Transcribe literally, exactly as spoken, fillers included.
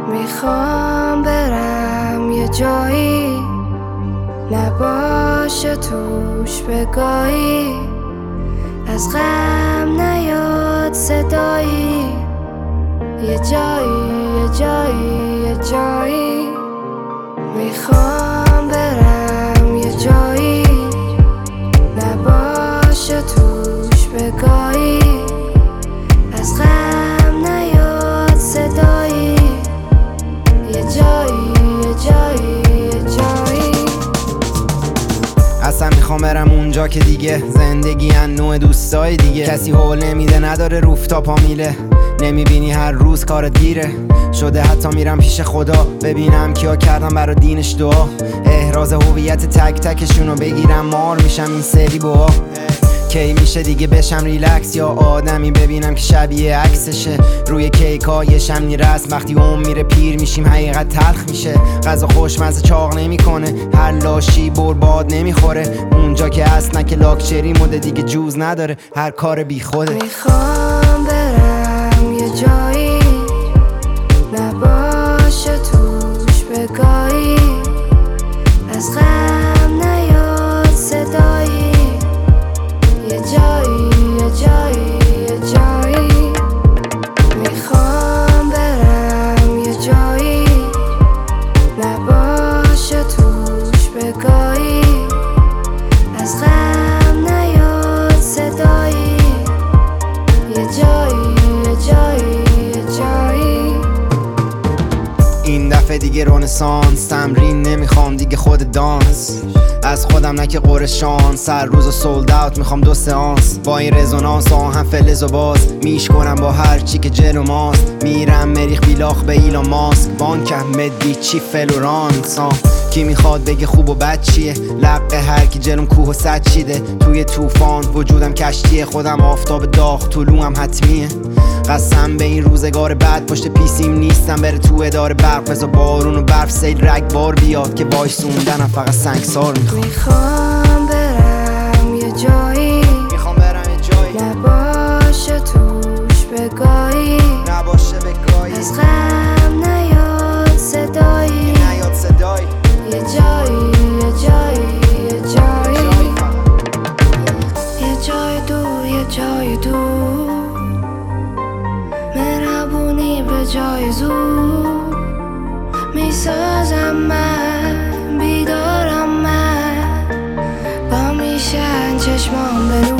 میخوام برم یه جایی نباشه توش بگاهی، از غم نیاد صدایی، یه جایی یه جایی یه جایی. میخوام برم یه جایی نباشه توش بگاهی، از غم نیاد صدایی، یه جایی یه جایی یه جایی. اصلا میخوام برم اونجا که دیگه زندگی ان نوع دوستای دیگه، کسی حول نمیده نداره روفتاپا میله، نمیبینی هر روز کار دیره شده، حتی میرم پیش خدا ببینم کیا کردم برا دینش دعا، احراز هویت تک تکشونو بگیرم مار میشم این سری با کی میشه دیگه بشم ریلکس، یا آدمی ببینم که شبیه عکسشه روی کیکا یه شمنی رسم، وقتی اون میره پیر میشیم حقیقت تلخ میشه، غذا خوشمزه چاق نمیکنه، هر لاشی برباد نمیخوره، اونجا که اصلا که لاکچری مده دیگه جوز نداره، هر کار بی خوده. میخوام برم یه جایی نباشه توش بگاهی، از غم نیاد صدایی، یه جایی یه جایی یه جایی. میخوام برم یه جایی نباشه توش بگاهی، از غم نیاد صدایی، یه جایی یه جایی یه جایی. این دفعه دیگه رنسانس تمرین نمیخوام دیگه خود دانس، از خودم نه که قرشانس، هر روز سولد اوت میخوام دو سانس، با این رزونانس آهن فلز و باز میش کنم با هر چی که جلو ماست، میرم مریخ بیلاخ به ایلان ماسک، بانکم مدی چی فلورانس. کی میخواد بگه خوب و بد چیه، لقه هر کی جلوم کوه و سد چیده، توی طوفان وجودم کشتیه، خودم آفتاب داغ طلوعم حتمیه، قسم به این روزگار بعد پشت پیسیم نیستم بره تو اداره برق، بذار بارون و برف سیل رگبار بیاد که وایسوندنم فقط سنگسار میخوام. میخوام برم یه جایی میخوام برم یه جایی نباشه توش بگاهی، نباشه بگاهی، از غم نیاد صدایی، نیاد صدایی، یه جایی یه جایی یه جایی. یه جای دور یه جای دور مهربونی به جای زور، میسازم من بیدارم من با میشن چشمام به